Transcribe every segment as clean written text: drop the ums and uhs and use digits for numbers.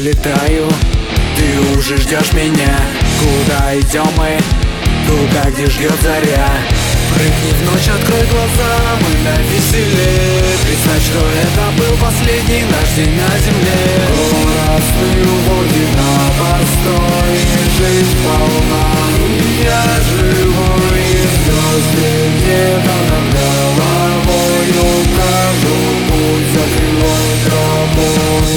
вылетаю, ты уже ждешь меня. Куда идем мы? Туда, где ждет заря. Прыгни в ночь, открой глаза, мы на веселе. Представь, что это был последний наш день на земле. Город уходит на постой, жизнь полна. Я живой, и звезды где-то над головой. Укажу путь за кривой тропой.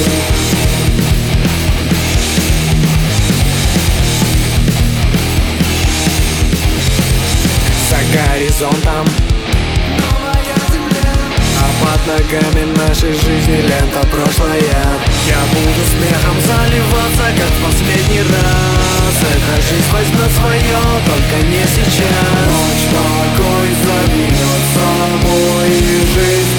Горизонтом новая земля, а под ногами нашей жизни лента прошлая. Я буду смехом заливаться, как в последний раз. Эта жизнь возьмет свое, только не сейчас. Ночь покой заберет с собой, и жизнь